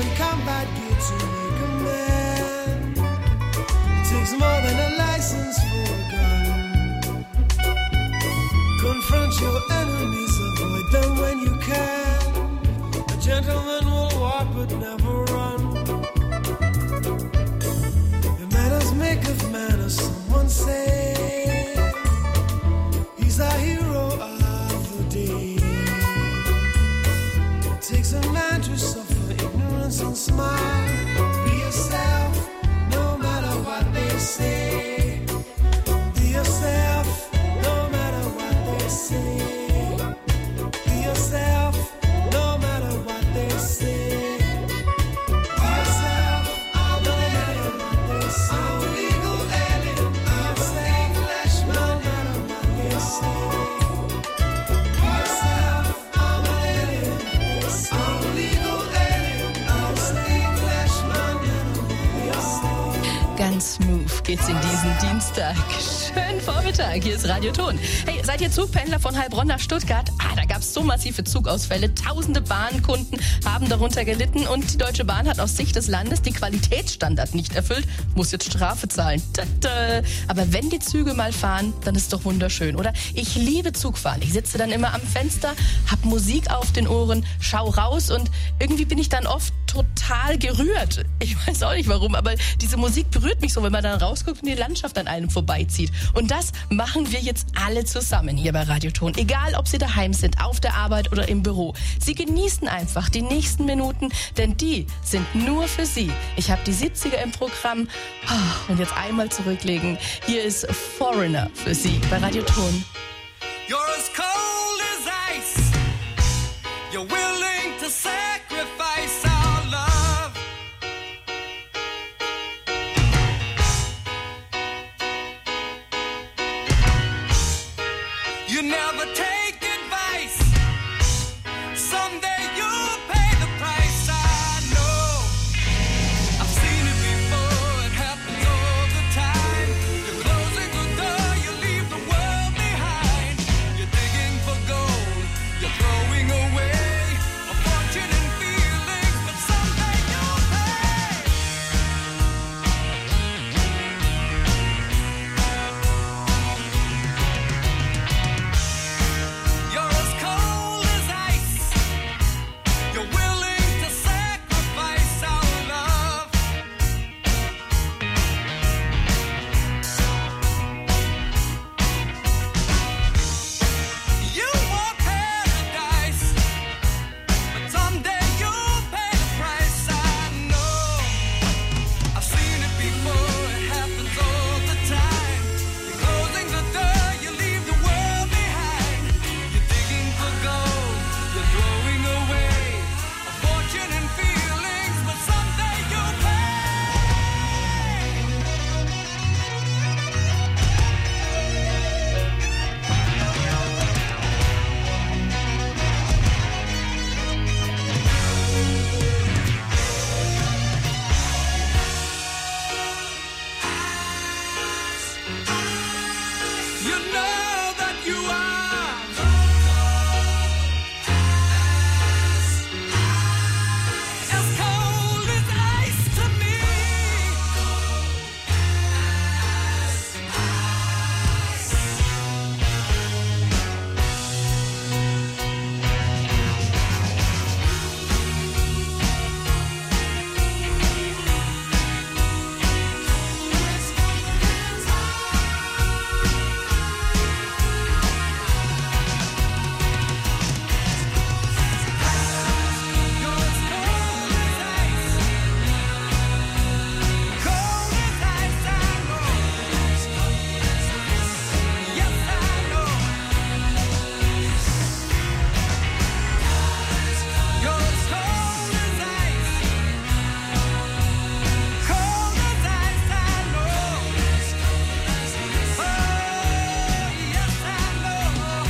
and combat gear to make a man. It takes more than a license for a gun. Confront your enemies, avoid them when you can. A gentleman will walk but never run. Your manners make of manners, someone say. He's our hero of the day. It takes a man to suffer ignorance and smile. Be yourself, no matter what they say. Be yourself, no matter what they say. Be yourself, no matter what they say. Be yourself, no matter what they say. I'm a legal alien, I'm a Englishman, no matter what they say. Be yourself, I'm an alien, I'm a legal alien, I'm a Englishman, no matter what they say. Ganz smooth geht's in diesen Dienstag. Schönen Vormittag, hier ist Radio Ton. Hey, seid ihr Zugpendler von Heilbronn nach Stuttgart? Da gab's so massive Zugausfälle. Tausende Bahnkunden haben darunter gelitten und die Deutsche Bahn hat aus Sicht des Landes die Qualitätsstandard nicht erfüllt, muss jetzt Strafe zahlen. Tada. Aber wenn die Züge mal fahren, dann ist doch wunderschön, oder? Ich liebe Zugfahren. Ich sitze dann immer am Fenster, hab Musik auf den Ohren, schau raus und irgendwie bin ich dann oft total gerührt. Ich weiß auch nicht warum, aber diese Musik berührt mich so, wenn man dann rausguckt und die Landschaft an einem vorbeizieht. Und das machen wir jetzt alle zusammen hier bei Radio Ton. Egal, ob Sie daheim sind, auf der Arbeit oder im Büro. Sie genießen einfach die nächsten Minuten, denn die sind nur für Sie. Ich habe die 70er im Programm. Und jetzt einmal zurücklegen. Hier ist Foreigner für Sie bei Radio Ton. You're as cold as ice. You're willing to sacrifice our love. You never take advice. Someday you'll pay the price. I know. I've seen it before. It happens all the time. You're closing the door. You leave the world behind. You're digging for gold. You're throwing away a fortune and feelings, but someday you'll pay. You're as cold as ice. You're willing to sacrifice our love. You want paradise, but someday you'll pay the price. I know. I've seen it before. It happens all the time. You're closing the door. You leave the world behind. You're digging for gold. You're throwing away a fortune and feelings, but someday you'll pay. You know that you are as cold as ice to me. You're as cold as ice. Cold as ice, I know. Yes, I know. You're as cold as ice. Cold as ice, I know. Oh, yes, I know.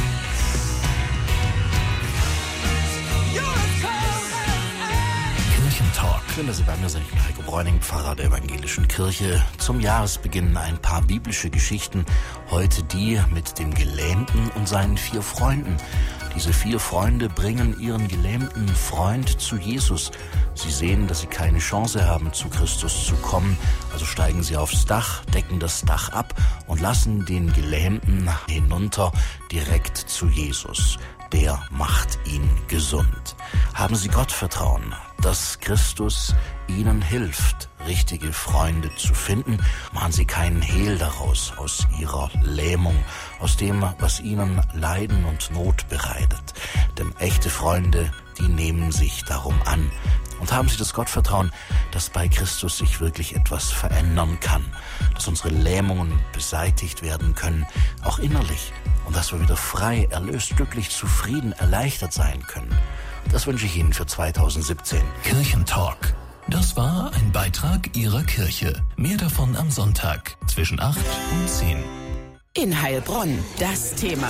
You're as cold as ice. Kirchentalk. Schön, dass Sie bei mir sind. Ich bin Heiko Bräuning, Pfarrer der Evangelischen Kirche. Zum Jahresbeginn ein paar biblische Geschichten. Heute die mit dem Gelähmten und seinen 4 Freunden. Diese 4 Freunde bringen ihren gelähmten Freund zu Jesus. Sie sehen, dass sie keine Chance haben, zu Christus zu kommen. Also steigen sie aufs Dach, decken das Dach ab und lassen den Gelähmten hinunter direkt zu Jesus. Der macht ihn gesund. Haben Sie Gottvertrauen, dass Christus Ihnen hilft, richtige Freunde zu finden? Machen Sie keinen Hehl daraus, aus Ihrer Lähmung, aus dem, was Ihnen Leiden und Not bereitet. Denn echte Freunde, die nehmen sich darum an. Und haben Sie das Gottvertrauen, dass bei Christus sich wirklich etwas verändern kann, dass unsere Lähmungen beseitigt werden können, auch innerlich, und dass wir wieder frei, erlöst, glücklich, zufrieden, erleichtert sein können. Das wünsche ich Ihnen für 2017. Kirchentalk. Das war ein Beitrag Ihrer Kirche. Mehr davon am Sonntag zwischen 8 und 10. In Heilbronn, das Thema.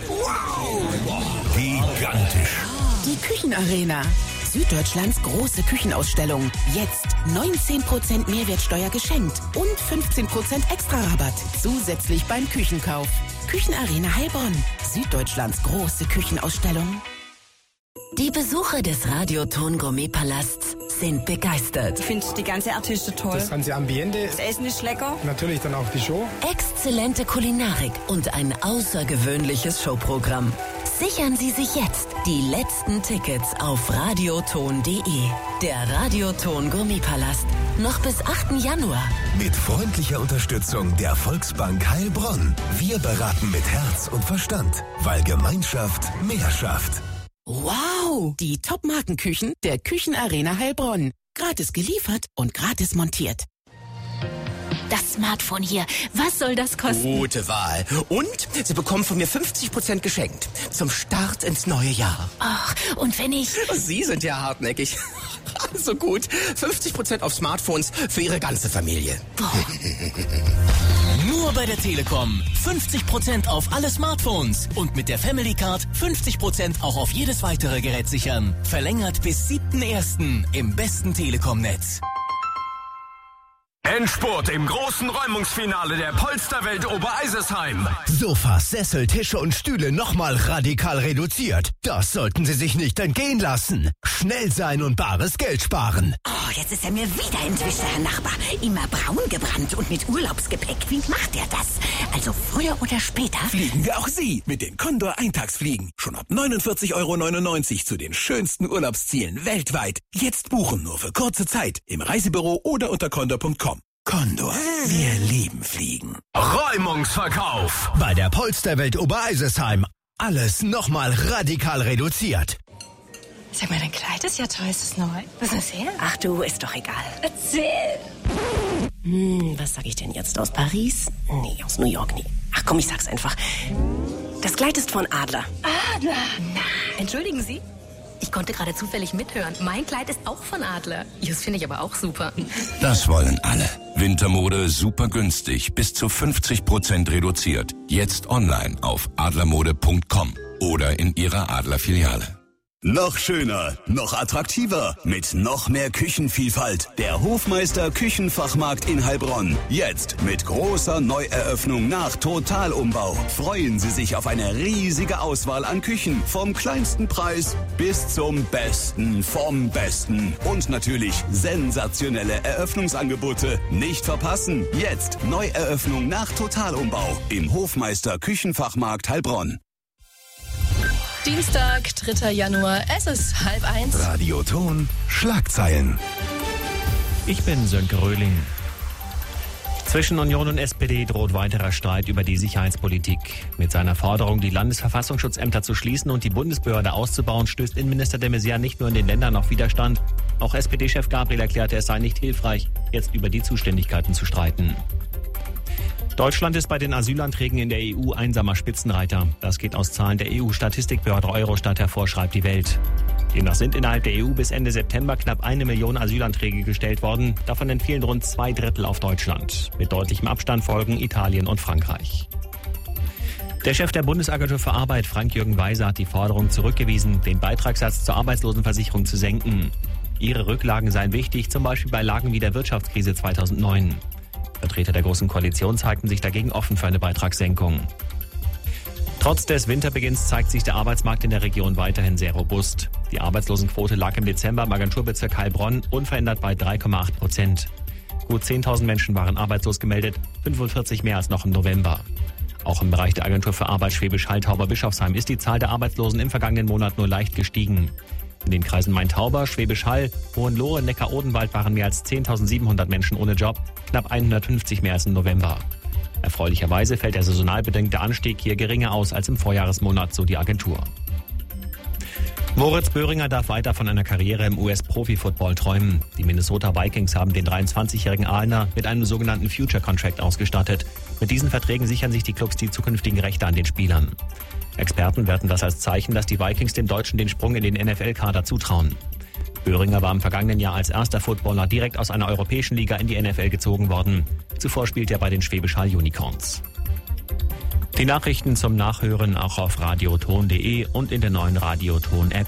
Gigantisch. Die Küchenarena. Süddeutschlands große Küchenausstellung. Jetzt 19% Mehrwertsteuer geschenkt und 15% Extra-Rabatt. Zusätzlich beim Küchenkauf. Küchenarena Heilbronn. Süddeutschlands große Küchenausstellung. Die Besucher des Radio-Ton-Gourmet-Palasts sind begeistert. Ich finde die ganze Artiste toll. Das ganze Ambiente. Das Essen ist lecker. Natürlich dann auch die Show. Exzellente Kulinarik und ein außergewöhnliches Showprogramm. Sichern Sie sich jetzt die letzten Tickets auf radioton.de. Der Radio-Ton-Gourmet-Palast. Noch bis 8. Januar. Mit freundlicher Unterstützung der Volksbank Heilbronn. Wir beraten mit Herz und Verstand, weil Gemeinschaft mehr schafft. Wow, die Top-Markenküchen der Küchenarena Heilbronn. Gratis geliefert und gratis montiert. Das Smartphone hier, was soll das kosten? Gute Wahl. Und Sie bekommen von mir 50% geschenkt. Zum Start ins neue Jahr. Ach, und wenn ich... Sie sind ja hartnäckig. Also gut, 50% auf Smartphones für Ihre ganze Familie. Nur bei der Telekom 50% auf alle Smartphones und mit der Family Card 50% auch auf jedes weitere Gerät sichern. Verlängert bis 7.1. im besten Telekom-Netz. Endspurt im großen Räumungsfinale der Polsterwelt Obereisesheim. Sofas, Sessel, Tische und Stühle nochmal radikal reduziert. Das sollten Sie sich nicht entgehen lassen. Schnell sein und bares Geld sparen. Oh, jetzt ist er mir wieder entwischt, Herr Nachbar. Immer braun gebrannt und mit Urlaubsgepäck. Wie macht er das? Also früher oder später? Fliegen wir auch Sie mit den Condor Eintagsfliegen. Schon ab 49,99 € zu den schönsten Urlaubszielen weltweit. Jetzt buchen nur für kurze Zeit im Reisebüro oder unter condor.com. Condor, wir lieben Fliegen. Räumungsverkauf. Bei der Polsterwelt Obereisesheim. Alles nochmal radikal reduziert. Sag mal, dein Kleid ist ja toll. Ist es neu? Was ist das her? Ach du, ist doch egal. Erzähl. Was sag ich denn jetzt? Aus Paris? Nee, aus New York, nee. Ach komm, ich sag's einfach. Das Kleid ist von Adler. Adler? Na, entschuldigen Sie? Ich konnte gerade zufällig mithören. Mein Kleid ist auch von Adler. Das finde ich aber auch super. Das wollen alle. Wintermode super günstig, bis zu 50% reduziert. Jetzt online auf adlermode.com oder in Ihrer Adler-Filiale. Noch schöner, noch attraktiver, mit noch mehr Küchenvielfalt. Der Hofmeister Küchenfachmarkt in Heilbronn. Jetzt mit großer Neueröffnung nach Totalumbau. Freuen Sie sich auf eine riesige Auswahl an Küchen. Vom kleinsten Preis bis zum Besten vom Besten. Und natürlich sensationelle Eröffnungsangebote. Nicht verpassen. Jetzt Neueröffnung nach Totalumbau im Hofmeister Küchenfachmarkt Heilbronn. Dienstag, 3. Januar, es ist 12:30. Radioton, Schlagzeilen. Ich bin Sönke Röhling. Zwischen Union und SPD droht weiterer Streit über die Sicherheitspolitik. Mit seiner Forderung, die Landesverfassungsschutzämter zu schließen und die Bundesbehörde auszubauen, stößt Innenminister de Maizière nicht nur in den Ländern auf Widerstand. Auch SPD-Chef Gabriel erklärte, es sei nicht hilfreich, jetzt über die Zuständigkeiten zu streiten. Deutschland ist bei den Asylanträgen in der EU einsamer Spitzenreiter. Das geht aus Zahlen der EU-Statistikbehörde Eurostat hervor, schreibt die Welt. Demnach sind innerhalb der EU bis Ende September knapp 1 Million Asylanträge gestellt worden. Davon entfielen rund 2/3 auf Deutschland. Mit deutlichem Abstand folgen Italien und Frankreich. Der Chef der Bundesagentur für Arbeit, Frank-Jürgen Weiser, hat die Forderung zurückgewiesen, den Beitragssatz zur Arbeitslosenversicherung zu senken. Ihre Rücklagen seien wichtig, zum Beispiel bei Lagen wie der Wirtschaftskrise 2009. Vertreter der Großen Koalition zeigten sich dagegen offen für eine Beitragssenkung. Trotz des Winterbeginns zeigt sich der Arbeitsmarkt in der Region weiterhin sehr robust. Die Arbeitslosenquote lag im Dezember im Agenturbezirk Heilbronn unverändert bei 3,8%. Gut 10.000 Menschen waren arbeitslos gemeldet, 45 mehr als noch im November. Auch im Bereich der Agentur für Arbeit Schwäbisch Hall-Tauber-Bischofsheim ist die Zahl der Arbeitslosen im vergangenen Monat nur leicht gestiegen. In den Kreisen Main-Tauber, Schwäbisch Hall, Hohenlohe, Neckar-Odenwald waren mehr als 10.700 Menschen ohne Job, knapp 150 mehr als im November. Erfreulicherweise fällt der saisonal bedingte Anstieg hier geringer aus als im Vorjahresmonat, so die Agentur. Moritz Böhringer darf weiter von einer Karriere im US-Profi-Football träumen. Die Minnesota Vikings haben den 23-jährigen Aalener mit einem sogenannten Future Contract ausgestattet. Mit diesen Verträgen sichern sich die Clubs die zukünftigen Rechte an den Spielern. Experten werten das als Zeichen, dass die Vikings den Deutschen den Sprung in den NFL-Kader zutrauen. Böhringer war im vergangenen Jahr als erster Footballer direkt aus einer europäischen Liga in die NFL gezogen worden. Zuvor spielte er bei den Schwäbisch Hall Unicorns. Die Nachrichten zum Nachhören auch auf radioton.de und in der neuen Radioton-App.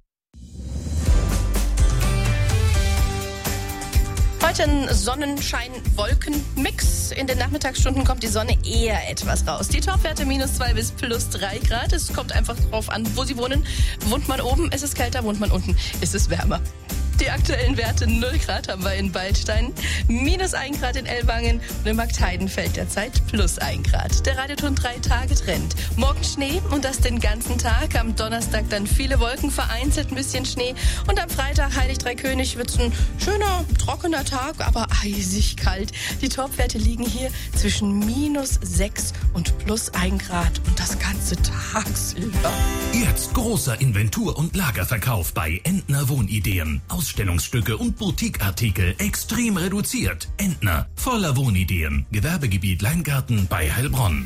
Heute ein Sonnenschein-Wolken-Mix. In den Nachmittagsstunden kommt die Sonne eher etwas raus. Die Topwerte -2 bis +3 Grad. Es kommt einfach drauf an, wo Sie wohnen. Wohnt man oben, ist es kälter. Wohnt man unten, ist es wärmer. Die aktuellen Werte 0 Grad haben wir in Beilstein, -1 Grad in Ellwangen und in Marktheidenfeld derzeit +1 Grad. Der Radioton 3-Tage-Trend. Morgen Schnee und das den ganzen Tag. Am Donnerstag dann viele Wolken, vereinzelt ein bisschen Schnee. Und am Freitag, Heilig Drei König, wird es ein schöner, trockener Tag, aber eisig kalt. Die Topwerte liegen hier zwischen -6 und +1 Grad und das ganze tagsüber. Jetzt großer Inventur- und Lagerverkauf bei Entner Wohnideen. Ausstellungsstücke und Boutiqueartikel extrem reduziert. Entner, voller Wohnideen. Gewerbegebiet Leingarten bei Heilbronn.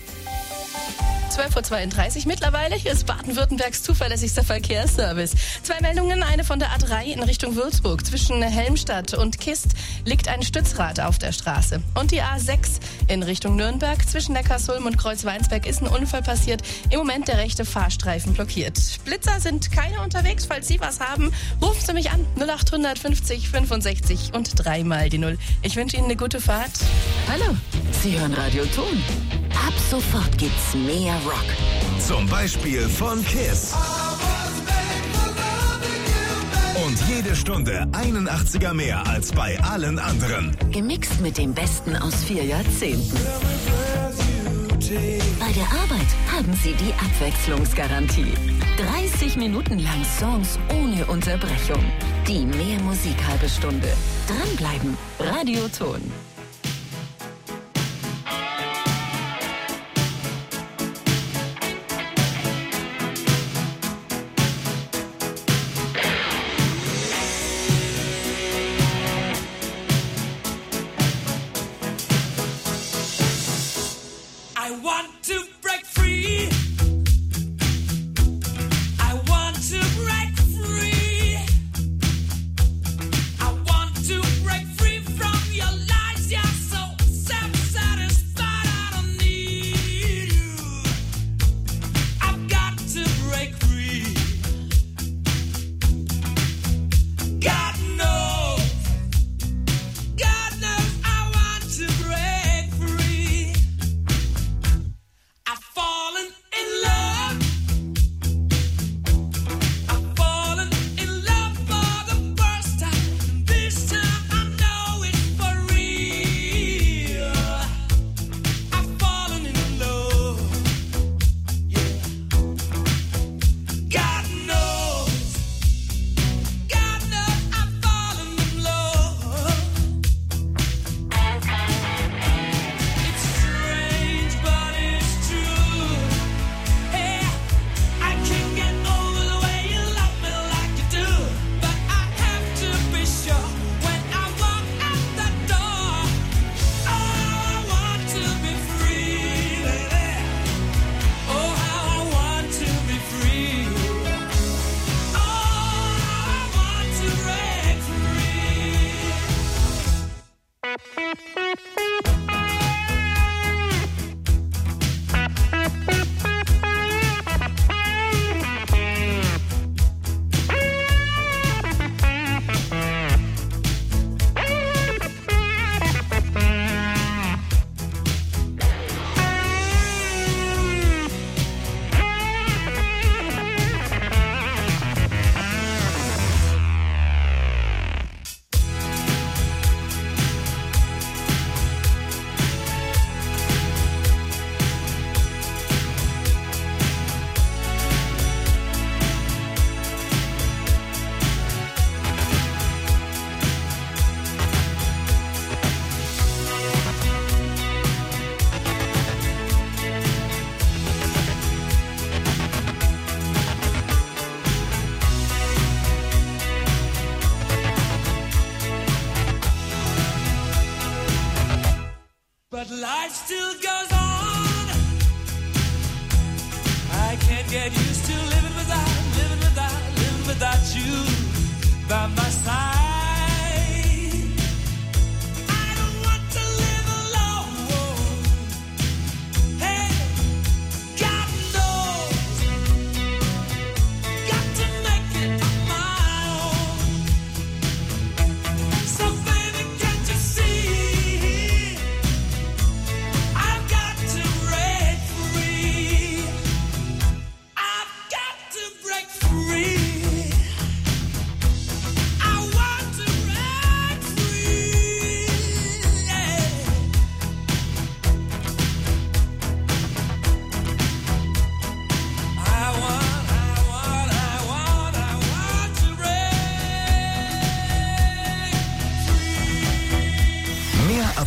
12:32 Uhr mittlerweile. Hier ist Baden-Württembergs zuverlässigster Verkehrsservice. 2 Meldungen, eine von der A3 in Richtung Würzburg. Zwischen Helmstadt und Kist liegt ein Stützrad auf der Straße. Und die A6 in Richtung Nürnberg. Zwischen Neckarsulm und Kreuzweinsberg ist ein Unfall passiert. Im Moment der rechte Fahrstreifen blockiert. Blitzer sind keine unterwegs. Falls Sie was haben, rufen Sie mich an. 0800 50 65 und 3 mal die 0. Ich wünsche Ihnen eine gute Fahrt. Hallo, Sie hören Radio Ton. Ab sofort gibt's mehr Rock. Zum Beispiel von Kiss. Und jede Stunde einen 80er mehr als bei allen anderen. Gemixt mit dem Besten aus 4 Jahrzehnten. Bei der Arbeit haben Sie die Abwechslungsgarantie. 30 Minuten lang Songs ohne Unterbrechung. Die Mehr Musik halbe Stunde. Dranbleiben. Radio Ton. From your lies,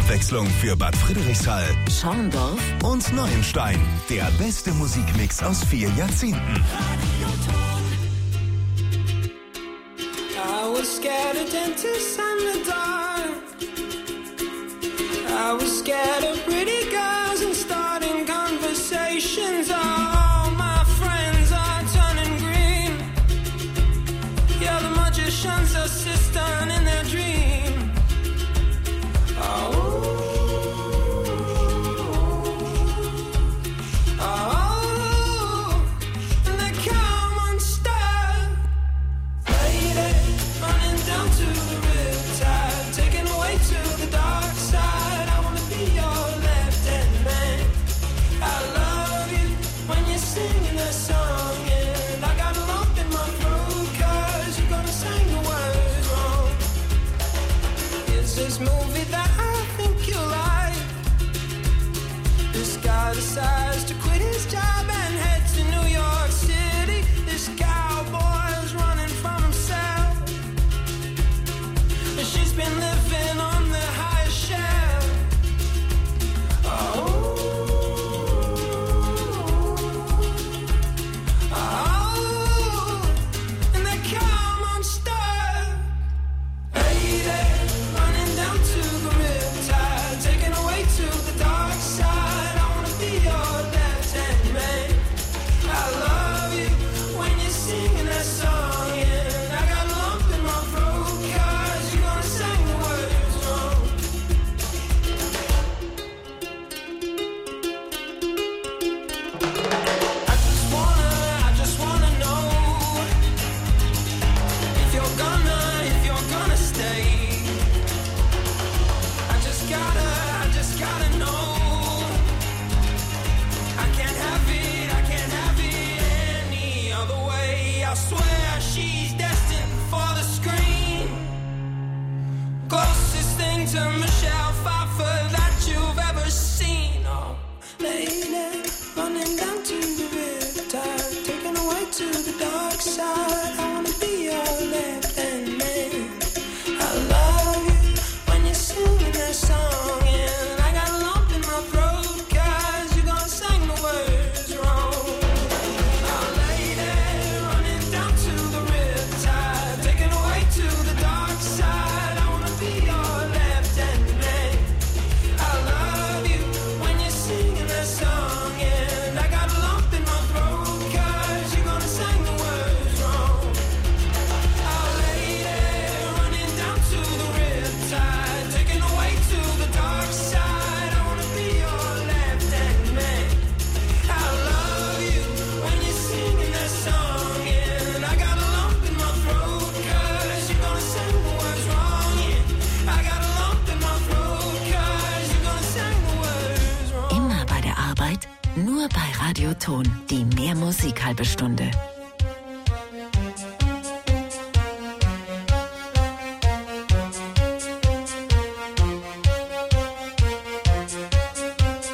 Abwechslung für Bad Friedrichshall, Schorndorf und Neuenstein. Der beste Musikmix aus 4 Jahrzehnten. I was scared of dentists and the dark. I was scared of pretty girls and starting conversations. All my friends are turning green. Yeah, the magician's assistant in their dream. Oh, and they come unstuck. Lady, running down to the riptide, taken away to the dark side. I wanna be your left-hand man. I love you when you're singing that song, and I got a lump in my throat 'cause you're gonna sing the words wrong. Is this movie that I think you like? This guy decides to quit his job and head to New York City. This cowboy's running from himself, and she's been living on the highest shelf. Oh, and they come unstuck. Lady, running down to the riptide, taken away to the dark side. I wanna be your left-hand man. I love you when you're singing that song, and I got a lump in my throat 'cause you're gonna sing the words wrong. I just wanna know if you're gonna stay. I just gotta know. I can't have it any other way. I swear she's destined for the screen. Closest thing to Michelle Pfeiffer that you've ever seen. Oh, lady, running down to the riptide, taken away to the dark side. I wanna be your left-hand man. I love you when you're singing that song, and I got a lump in my throat 'cause you're gonna sing the words wrong. Oh, lady, running down to the riptide, taken away to the dark side. I wanna be your left-hand man. I love you when you're singing that song, and I got a lump in my throat 'cause you're gonna sing the words wrong. Oh, lady, running down to the riptide, taken away to the dark side. I wanna be your left-hand man. I love you when you're singing that song, and I got a lump in my throat 'cause you're gonna sing the words wrong. Yeah, I got a lump in my throat 'cause you're gonna sing the words wrong. Immer bei der Arbeit, nur bei Radio Ton. Die Mehr Musik halbe Stunde.